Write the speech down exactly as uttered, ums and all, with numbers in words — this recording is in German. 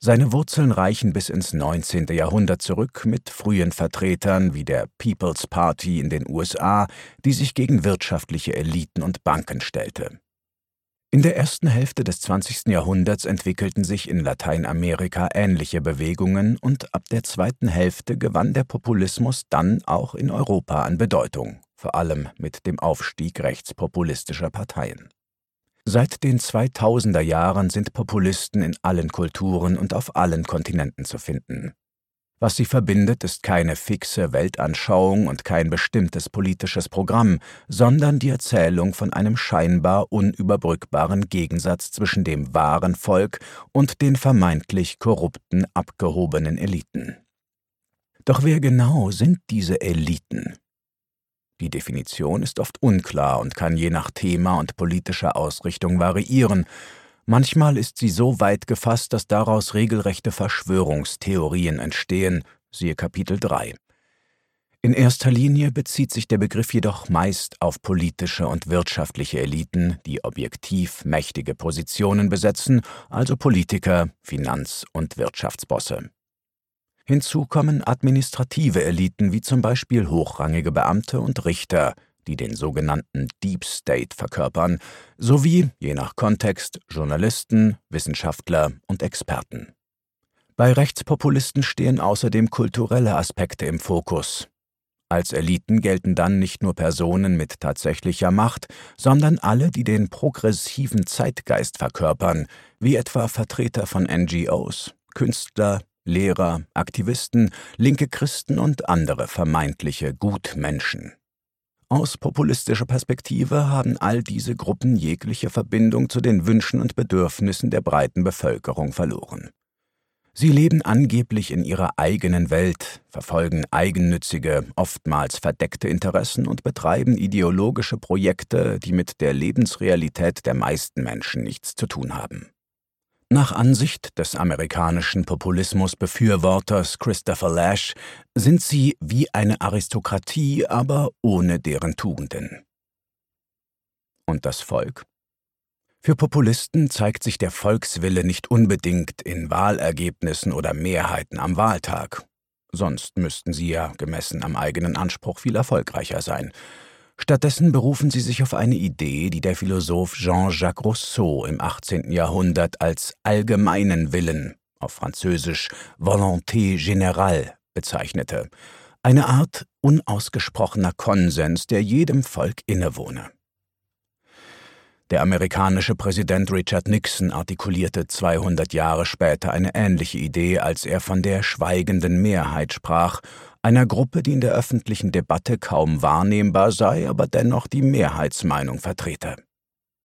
Seine Wurzeln reichen bis ins neunzehnte Jahrhundert zurück mit frühen Vertretern wie der People's Party in den U S A, die sich gegen wirtschaftliche Eliten und Banken stellte. In der ersten Hälfte des zwanzigsten Jahrhunderts entwickelten sich in Lateinamerika ähnliche Bewegungen und ab der zweiten Hälfte gewann der Populismus dann auch in Europa an Bedeutung, vor allem mit dem Aufstieg rechtspopulistischer Parteien. Seit den zweitausender Jahren sind Populisten in allen Kulturen und auf allen Kontinenten zu finden. Was sie verbindet, ist keine fixe Weltanschauung und kein bestimmtes politisches Programm, sondern die Erzählung von einem scheinbar unüberbrückbaren Gegensatz zwischen dem wahren Volk und den vermeintlich korrupten, abgehobenen Eliten. Doch wer genau sind diese Eliten? Die Definition ist oft unklar und kann je nach Thema und politischer Ausrichtung variieren. Manchmal ist sie so weit gefasst, dass daraus regelrechte Verschwörungstheorien entstehen, siehe Kapitel drei. In erster Linie bezieht sich der Begriff jedoch meist auf politische und wirtschaftliche Eliten, die objektiv mächtige Positionen besetzen, also Politiker, Finanz- und Wirtschaftsbosse. Hinzu kommen administrative Eliten wie zum Beispiel hochrangige Beamte und Richter, die den sogenannten Deep State verkörpern, sowie, je nach Kontext, Journalisten, Wissenschaftler und Experten. Bei Rechtspopulisten stehen außerdem kulturelle Aspekte im Fokus. Als Eliten gelten dann nicht nur Personen mit tatsächlicher Macht, sondern alle, die den progressiven Zeitgeist verkörpern, wie etwa Vertreter von N G Os, Künstler, Lehrer, Aktivisten, linke Christen und andere vermeintliche Gutmenschen. Aus populistischer Perspektive haben all diese Gruppen jegliche Verbindung zu den Wünschen und Bedürfnissen der breiten Bevölkerung verloren. Sie leben angeblich in ihrer eigenen Welt, verfolgen eigennützige, oftmals verdeckte Interessen und betreiben ideologische Projekte, die mit der Lebensrealität der meisten Menschen nichts zu tun haben. Nach Ansicht des amerikanischen Populismusbefürworters Christopher Lasch sind sie wie eine Aristokratie, aber ohne deren Tugenden. Und das Volk? Für Populisten zeigt sich der Volkswille nicht unbedingt in Wahlergebnissen oder Mehrheiten am Wahltag. Sonst müssten sie ja, gemessen am eigenen Anspruch, viel erfolgreicher sein. Stattdessen berufen sie sich auf eine Idee, die der Philosoph Jean-Jacques Rousseau im achtzehnten Jahrhundert als allgemeinen Willen, auf Französisch Volonté générale, bezeichnete, eine Art unausgesprochener Konsens, der jedem Volk innewohne. Der amerikanische Präsident Richard Nixon artikulierte zweihundert Jahre später eine ähnliche Idee, als er von der schweigenden Mehrheit sprach, einer Gruppe, die in der öffentlichen Debatte kaum wahrnehmbar sei, aber dennoch die Mehrheitsmeinung vertrete.